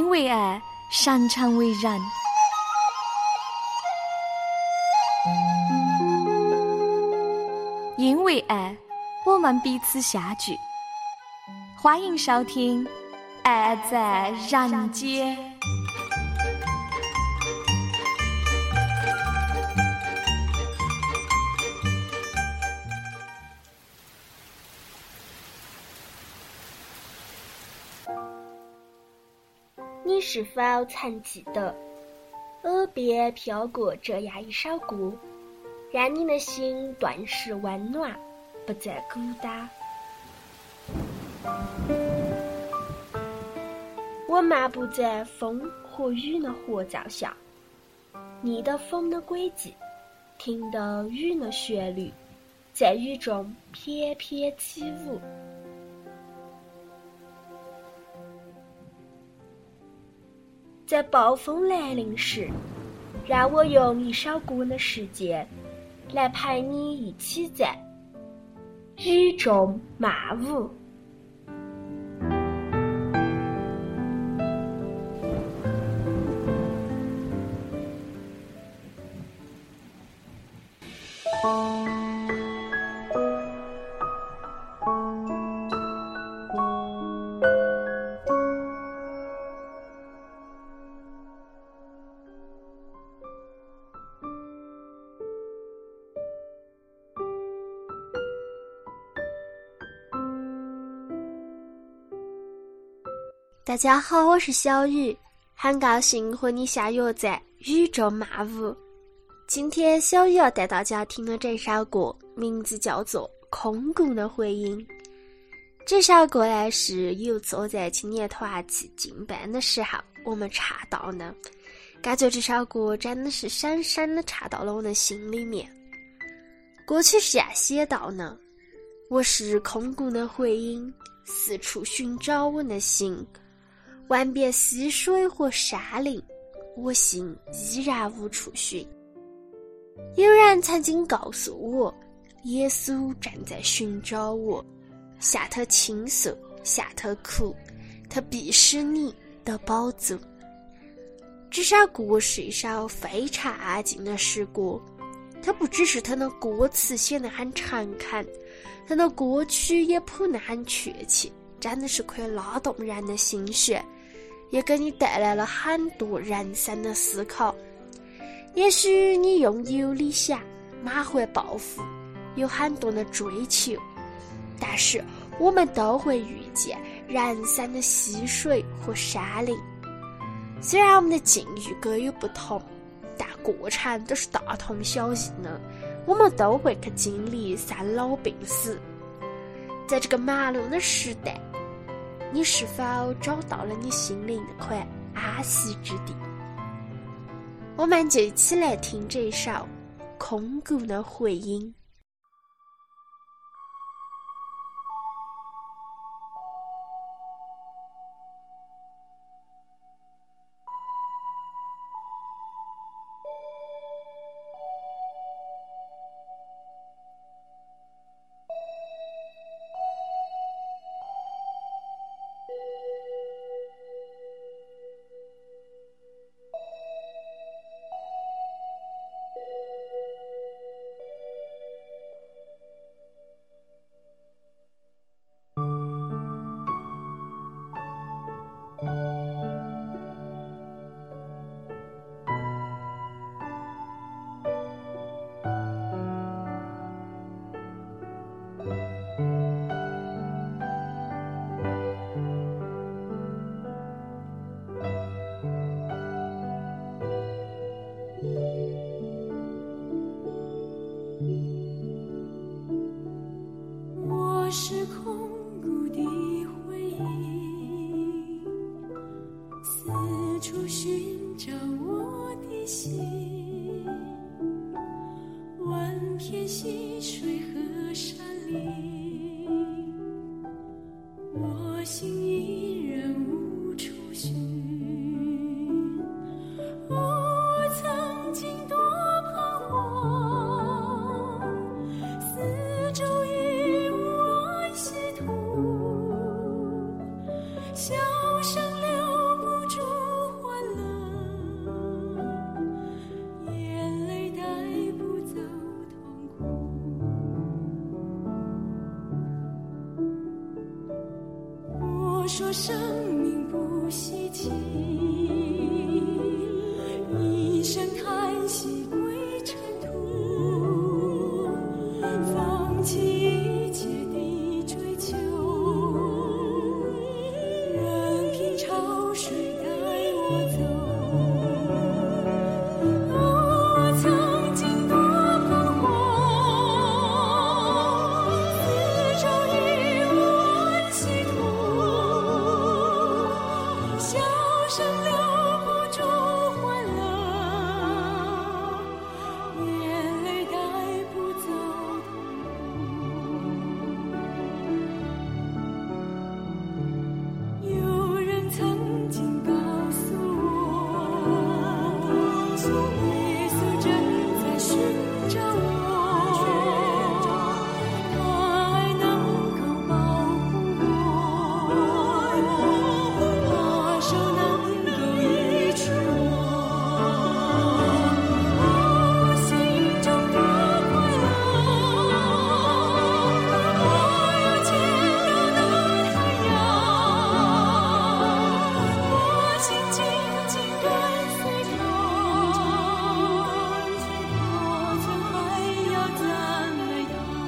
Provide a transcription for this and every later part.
因为爱，擅长为人。因为爱，我们彼此相聚。欢迎收听《爱在人间》。 你是否曾记得，耳边飘过这样一首歌，让你的心顿时温暖，不再孤单？我漫步在风和雨的合奏下，逆的风的轨迹，听的雨的旋律，在雨中翩翩起舞。在暴风来临时，让我用一首歌的时间来陪你一起在雨中漫舞。大家好，我是小雨，很高兴和你相约在雨中漫舞。今天小雨要带大家听的这首歌名字叫做《空谷的回音》。这首歌呢是有次我在青年团去进班的时候我们唱到的，感觉这首歌真的是深深的唱到了我的心里面。歌曲是这样写到呢：我是空谷的回音，四处寻找我的心，万遍溪水和山林，我心依然无处寻。有人曾经告诉我，耶稣正在寻找我，向他倾诉，向他哭，他必是你的宝座。这首歌是一首非常安静的诗歌，它不只是它的歌词显得很诚恳，它的歌曲也谱得很确切，真的是可以拉动人的心弦，也给你带来了很多人生的思考。也许你拥有理想，满怀抱负，有很多的追求，但是我们都会遇见人生的溪水和山林。虽然我们的境遇各有不同，但过程都是大同小异的，我们都会去经历生老病死。在这个忙碌的时代，你是否找到了你心灵那块安息之地？我们就一起来听这首《空谷的回音》。 我是空谷的回音，四处寻找我的心，万片溪水和山林，我心依然无处寻。我曾经多彷徨，四周已无爱说生命不稀奇，一声叹息归尘土，放弃一切的追求，任凭潮水带我走。我曾经多彷徨，四周已无温稀土，笑声留不住欢乐，眼泪带不走痛。有人曾经告诉我，耶稣正在寻找我，他爱能够保护我，他手能够医治我，我心中多快乐，我有千高的太阳，我心紧紧跟随他，我曾还要赞美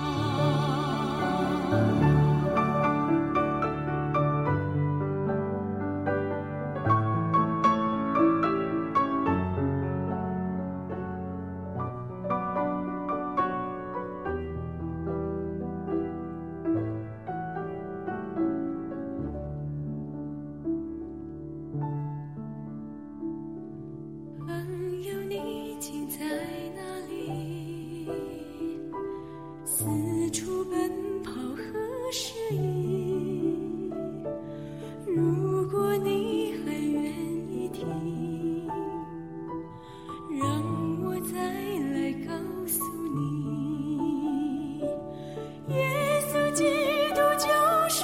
朋友，你竟在哪里？四处奔跑何时已？如果你还愿意听，让我再来告诉你，耶稣基督救赎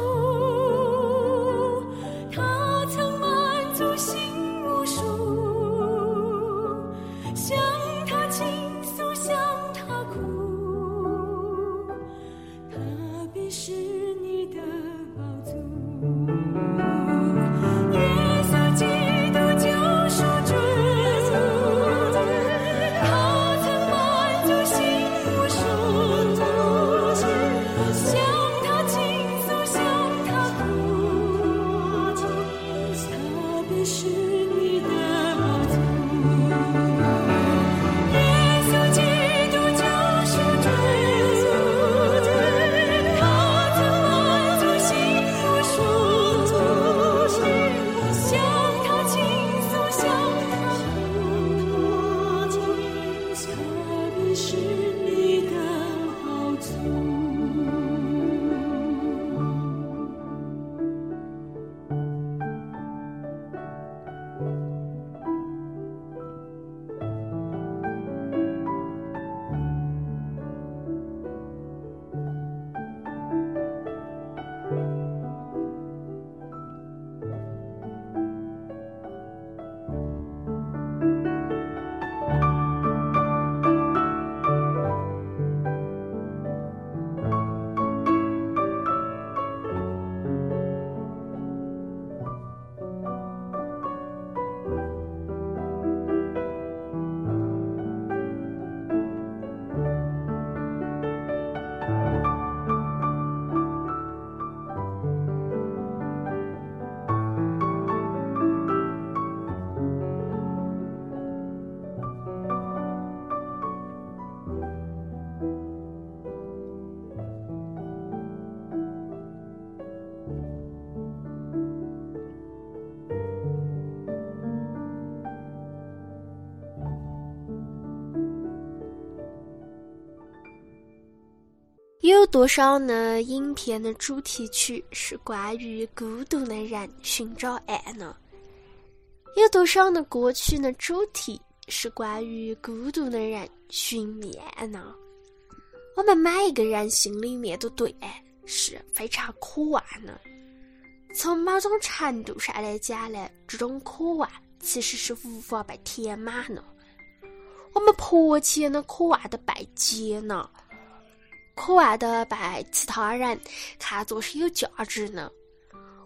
主，他曾满足心无数，向他倾诉，向他哭，他必是你的宝足。耶稣基督救赎主，他曾满足心无数，向他倾诉，向他哭，他必是你的宝足。耶稣基督救赎主，他曾满足心无数，向他倾诉，向他哭，他必是你的宝足。 有多少呢影片的主题曲是关于孤独的人寻找爱呢？有多少呢歌曲的主题是关于孤独的人寻觅爱呢？我们每一个人心里面都对爱是非常渴望的。从某种程度上来讲呢，这种渴望其实是无法被填满的。我们迫切的渴望的被接纳，渴望的被其他人看作是有价值的。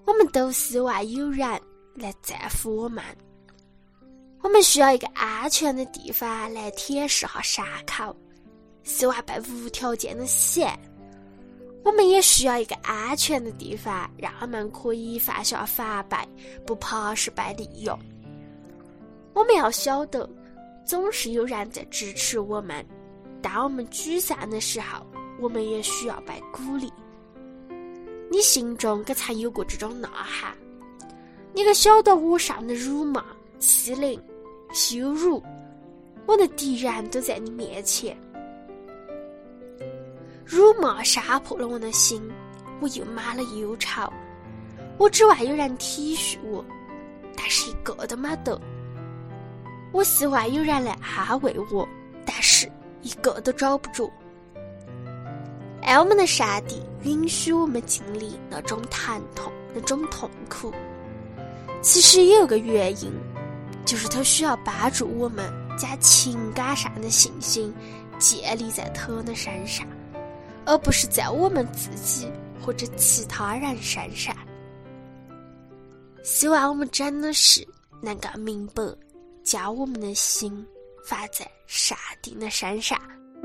我们都希望有人来在乎我们。我们需要一个安全的地方来舔舐和伤口，希望被无条件的喜爱。我们也需要一个安全的地方，让我们可以放下防备，不怕是被利用。我们要晓得，总是有人在支持我们。当我们沮丧的时候，我们也需要被鼓励。你心中可曾有过这种呐喊？你可晓得我上的辱骂、欺凌、羞辱，我的敌人都在你面前。辱骂杀破了我的心，我又满了忧愁。我指望有人体恤我，但是一个都没得。我希望有人来安慰我，但是一个都找不着。爱我们的上帝允许我们经历那种疼痛，那种痛苦，其实也有个原因，就是他需要帮助我们将情感上的信心建立在他的身上，而不是在我们自己或者其他人身上。希望我们真的是能够明白，将我们的心放在上帝的身上。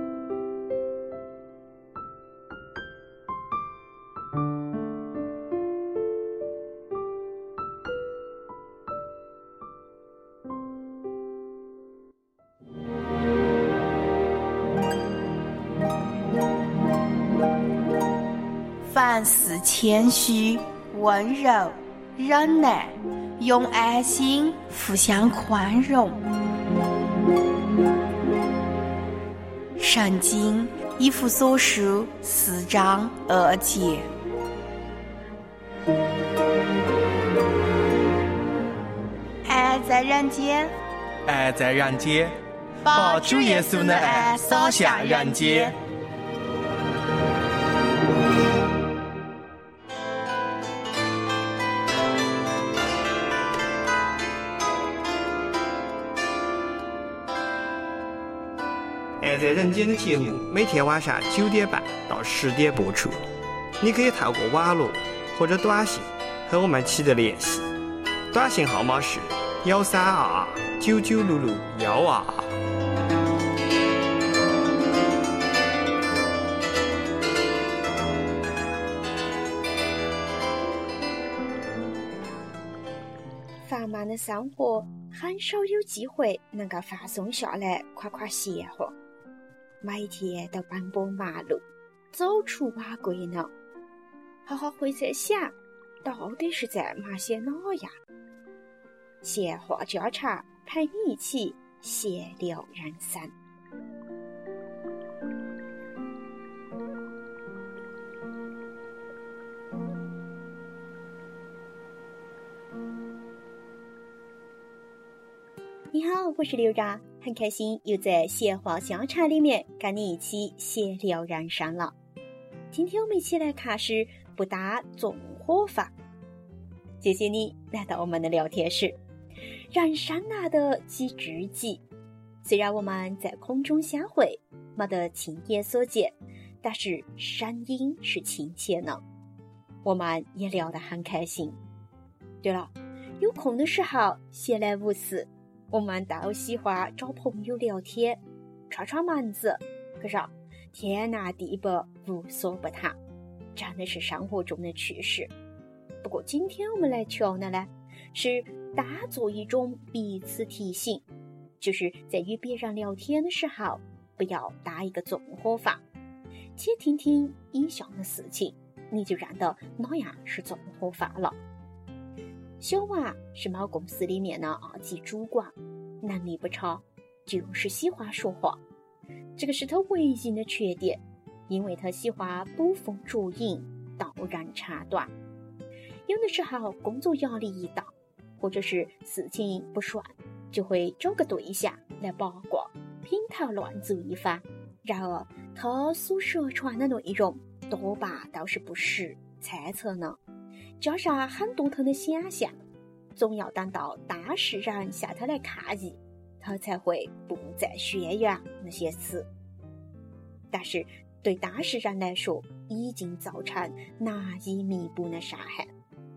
凡事谦虚、温柔、忍耐，用爱心互相宽容。圣经以弗所书4章2节。爱在人间， 爱在人间，把主耶稣的爱洒向人间。爱在人间的节目每天晚上9点半到10点播出，你可以透过网络或者短信和我们取得联系，短信号码是132299661222。 繁忙的生活很少有机会能够放松下来夸夸闲话，每天都奔波忙碌，走出瓦柜呢。好好会在想，到底是在忙些哪样？闲话家常，陪你一起闲聊人生。你好，我是刘然，很开心又在闲话家常里面跟你一起闲聊人生了。今天我们一起来看是不打纵火法。谢谢你来到我们的聊天室。人生难得几知己，虽然我们在空中相会，没得亲眼所见，但是声音是亲切呢。我们也聊得很开心。对了，有空的时候闲来无事，我们都喜欢找朋友聊天，串串门子，可是天南地北无所不谈，真的是生活中的趣事。不过今天我们来聊的呢，是当做一种彼此提醒，就是在与别人聊天的时候，不要打一个纵火法。且听听以上的事情，你就认得哪样是纵火法了。小王是某公司里面的2级主管，能力不差，就是喜欢说话，这个是他唯一的缺点，因为他喜欢捕风捉影，道人长短。有的时候工作压力一大，或者是事情不顺，就会找个对象来八卦，品头论足一番。然而他所说传的内容多半都是不实猜测呢，加上很多他的想象，总要等到当事人向他来抗议，他才会不再宣扬那些词。但是对当事人来说，已经造成难以弥补的伤害。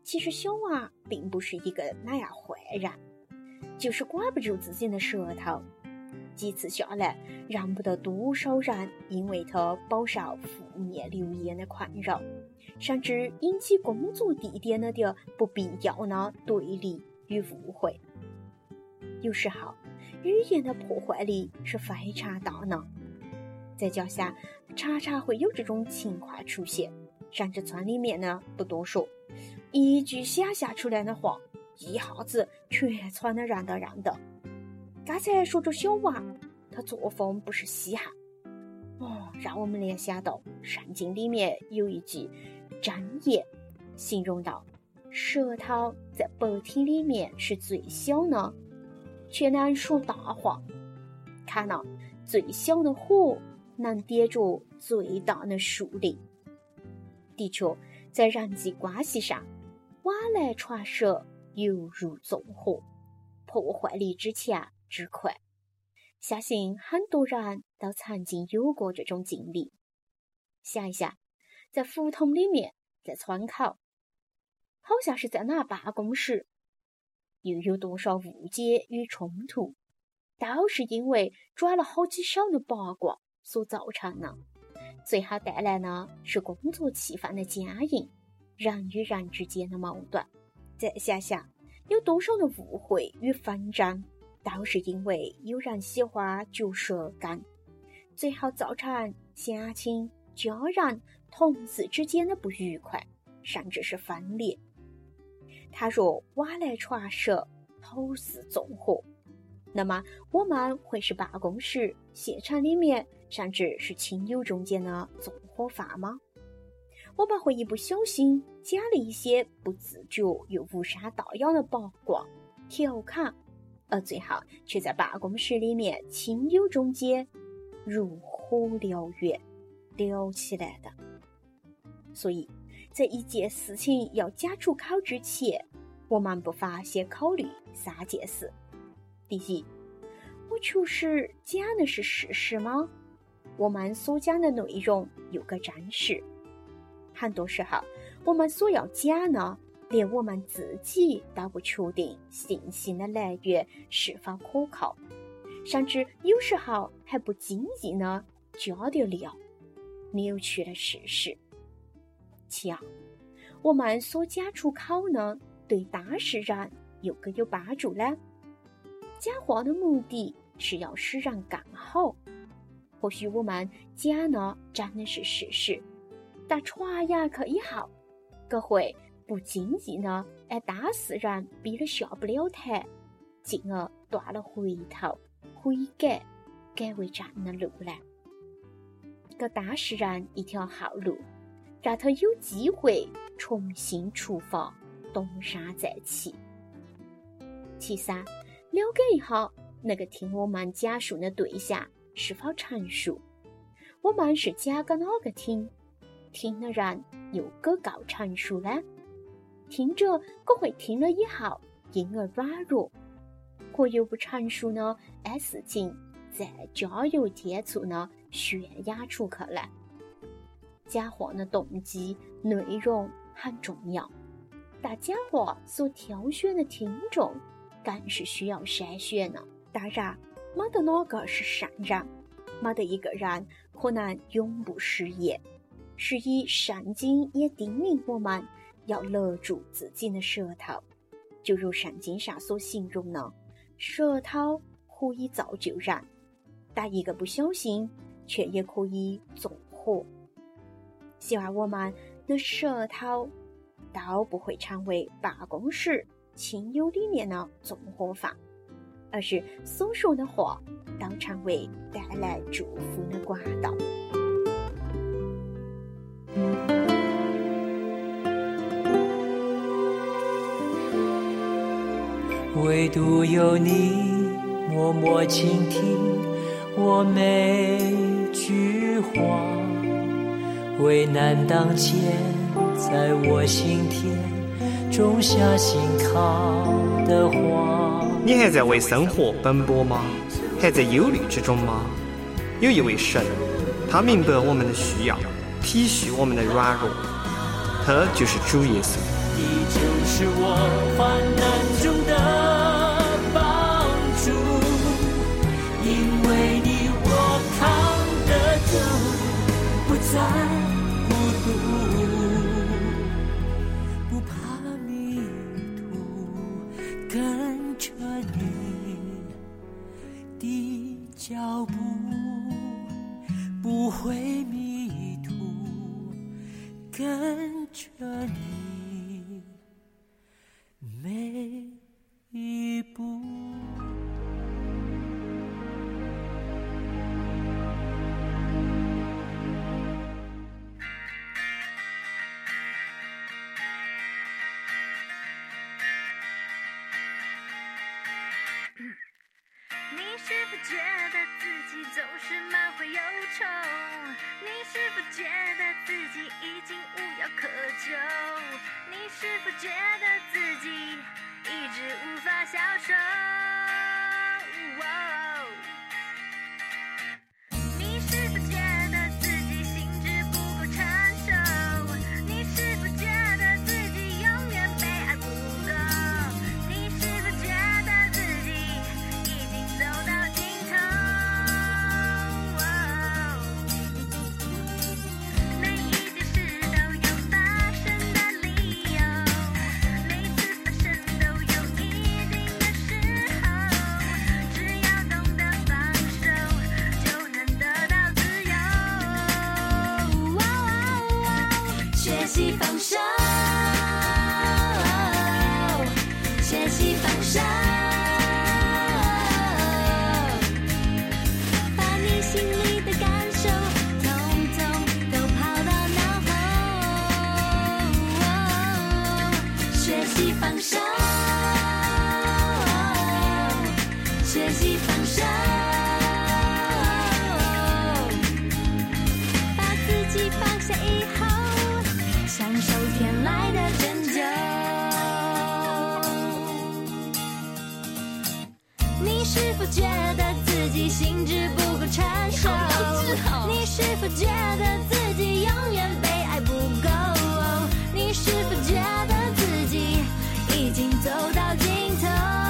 其实小娃并不是一个那样坏人，就是挂不住自己的舌头。几次下来，让不得多少人因为他饱受负面流言的困扰，甚至引起工作地点的不必要的对立与误会。有时候，语言的破坏力是非常大的，再加上常常会有这种情况出现，甚至村里面呢不多说，一句想象出来的话，一下子全村的人都认得。刚才说着小娃，他作风不是稀罕让我们联想到圣经里面有一句箴言，形容到舌头在白体里面是最小的，却能说大话。看到最小的火能点着最大的树林。的确，在人际关系上，往来传舌犹如纵火，破坏力之强之快。相信很多人都曾经有过这种经历。想一下，在胡同里面，在村口，好像是在哪办公室，又有多少误解与冲突，都是因为转了好几手的八卦所造成的。最后带来呢是工作气氛的僵硬，人与人之间的矛盾。再想想，有多少的误会与纷争，都是因为有人喜欢嚼舌根，最后造成乡亲、家人、同事之间的不愉快，甚至是分裂。他若往来传舌，口似纵火，那么我们会是办公室、县城里面，甚至是亲友中间的纵火犯吗？我们会一不小心讲了一些不自觉又无伤大雅的八卦、调侃，而最后却在办公室里面亲友中间如火燎原，燎起来的。所以在一件事情要讲出口之前，我们不妨先考虑3件事。第一，我确实讲的是事实吗？我们所讲的内容有个真实。很多时候，我们所要讲呢，连我们自己都不确定信息的来源是否可靠，甚至有时候还不经意呢加点料，扭曲了事实。其二，我们所讲出口呢，对当事人有帮助呢？讲话的目的是要使人更好，或许我们讲呢真的是事实，但传扬去以后，这会不经意呢当事人逼得下不了台，进而断了回头悔改为正的路来，给当事人一条后路，让他有机会重新出发，东山再起。其三，了解一下那个听我们讲述的对象是否成熟，我们是讲给哪个听的人又够成熟呢？听者可会听了以后因而软弱，可又不成熟呢按事情再加油添醋呢宣扬出去来。讲话的动机内容很重要，但讲话所挑选的听众更是需要筛选的。当然，没得哪个是圣人，没得一个人可能永不失言。是以圣经也叮咛我们要勒住自己的舌头，就如圣经上所形容的，舌头可以造就人，但一个不小心却也可以纵火。希望我们的舌头都不会成为办公室、亲友里面的纵火犯，而是所说的话都成为带来祝福的管道。 唯独有你默默倾听我每句话，为难当前在我心田种下信靠的花。 你还在为生活奔波吗？还在忧虑之中吗？有一位神，他明白我们的需要，体恤我们的软弱，他就是主耶稣。 的就是我患难中的帮助，因为你我扛得住，不再孤独，不怕迷途，跟着你的脚步，不会迷途，跟着你每一步。 你是否觉得自己总是满怀忧愁？你是否觉得自己已经无药可救？你是否觉得自己一直无法消受？你是否觉得自己心智不够成熟？你是否觉得自己永远被爱不够？你是否觉得自己已经走到尽头？每一件事都有发生的理由，每次发生都有一定的时候，只要懂得放手，就能得到自由。学习放手，学习放手，把你心里的感受统统都抛到脑后。学习放手，学习放手，把自己放下以后，享受天来的拯救。你是否觉得自己心智不够成熟？你是否觉得自己永远被爱不够？你是否觉得自己已经走到尽头？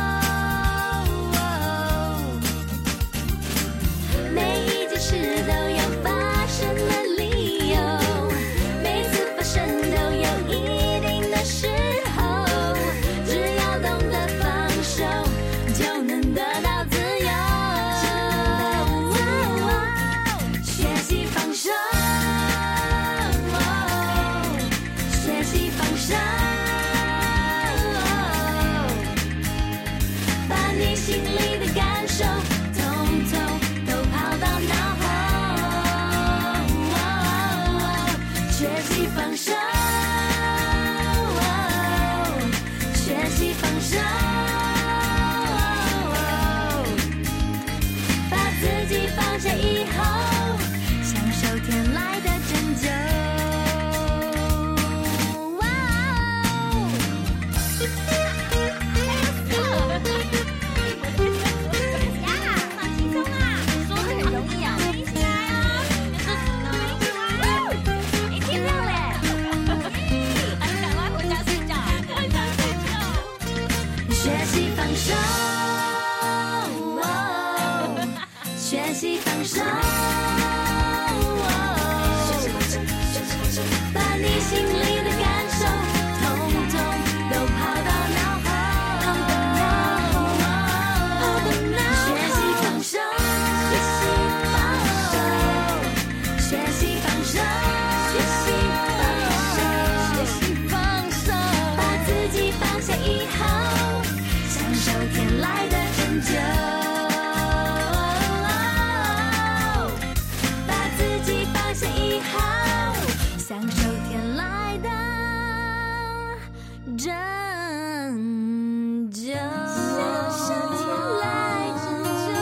每一件事都有发生的理由，每次发生都有一定的时候，只要懂得放手，就能得到自由。学习放手，学习放手，把你心里的感受统统都抛到脑后。学习放手，学习放手，把自己放下以后，享受天来的拯救。放轻松啊，说得很容易啊，一起来啊！哎，天亮嘞，赶快回家睡觉，回家睡觉。学习放手，学习放手，把你心里的感受统统都抛到脑后。学习放手，学习放手，学习放手，学习放手，学习放手，把自己放下以后，享受天来的拯救。把自己放下以后，享受天来的拯救。享受天来拯救。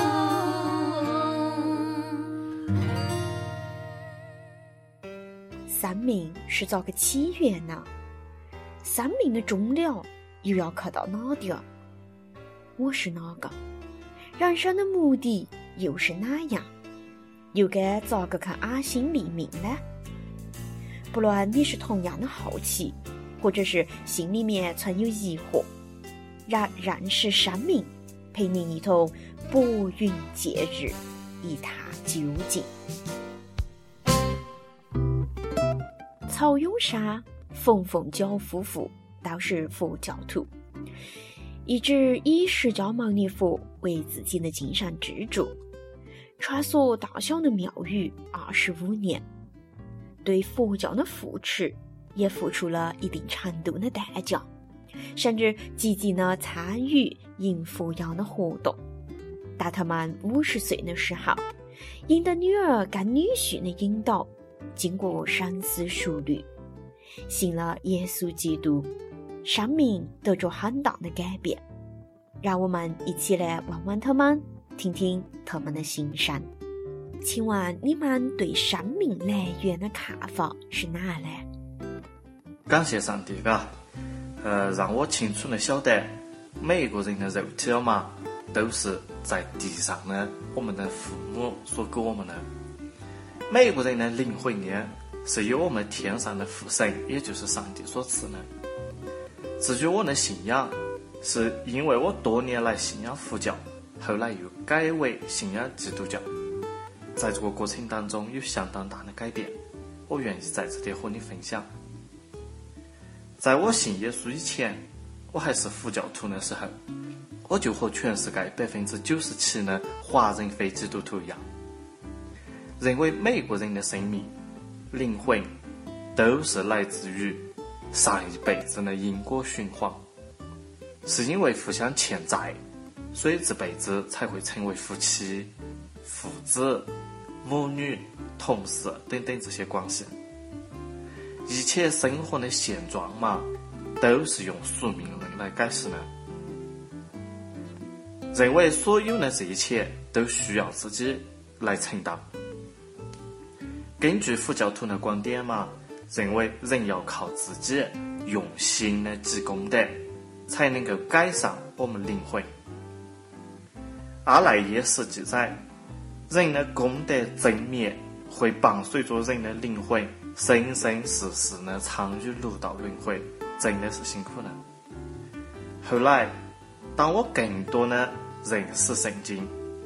生命是咋个起源呢？生命的终了又要靠到哪里啊？我是哪个？人生的目的又是哪样？又该咋个去安心立命呢？不论你是同样的好奇， 或者是心里面存有疑惑，让认识生命，陪您一同拨云见日，一探究竟。曹永山、冯凤娇夫妇都是佛教徒，一直以释迦牟尼佛为自己的精神支柱，穿梭大小的庙宇25年，对佛教的扶持也付出了一定程度的代价，甚至积极的参与迎佛教的活动。到他们50岁的时候，因得女儿跟女婿的引导，经过深思熟虑，信了耶稣基督，生命得着很大的改变。让我们一起来问问他们，听听他们的心声。请问你们对生命来源的看法是哪呢？ 感谢上帝让我清楚地晓得，每一个人的肉体嘛，都是在地上呢我们的父母所给我们的。每一个人的灵魂呢，是由我们天上的父神，也就是上帝所赐的。至于我的信仰，是因为我多年来信仰佛教，后来又改为信仰基督教，在这个过程当中有相当大的改变，我愿意在这里和你分享。在我信耶稣以前，我还是佛教徒的时候，我就和全世界97%的华人非基督徒一样，认为每一个人的生命、灵魂都是来自于上一辈子的因果循环，是因为互相欠债，所以这辈子才会成为夫妻、父子、母女、同事等等这些关系。一切生活的现状嘛，都是用宿命论来解释的，认为所有的这一切都需要自己来承担。根据佛教徒的观点嘛，认为人要靠自己用心的积功德，才能够改善我们灵魂。阿赖耶识记载，人的功德增灭会伴随着人的灵魂生生世世的参与六道轮回，真的是辛苦了。后来当我更多的认识圣经，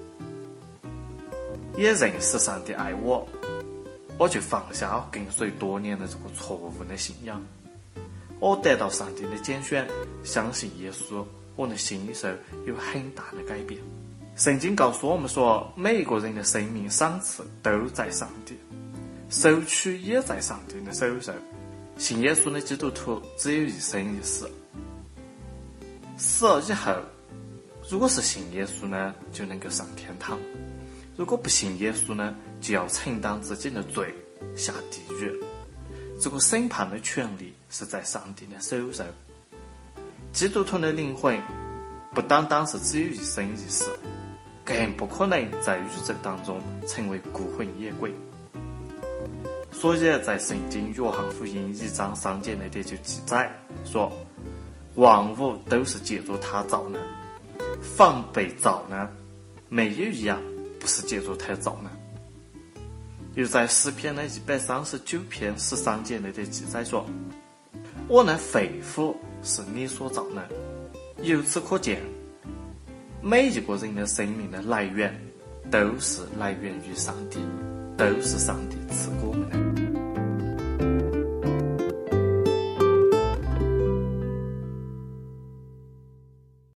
也认识上帝爱我，我就放下跟随多年的这个错误的信仰，我得到上帝的拣选，相信耶稣，我的心里头有很大的改变。圣经告诉我们说，每一个人的生命赏赐都在上帝，收取也在上帝的手上。信耶稣的基督徒只有一生一世，死了以后，如果是信耶稣呢，就能够上天堂；如果不信耶稣呢，就要承担自己的罪，下地狱。这个审判的权利是在上帝的手上。基督徒的灵魂不单单是只有一生一世，更不可能在宇宙当中成为孤魂野鬼。所以在圣经约翰福音1章3节那里就记载说，万物都是借着他造的，凡被造的，没有一样不是借着他造的。又在诗篇的139篇13节那里记载说，我的肺腑是你所造的。由此可见，每一个人的生命的来源都是来源于上帝，都是上帝赐给我们的。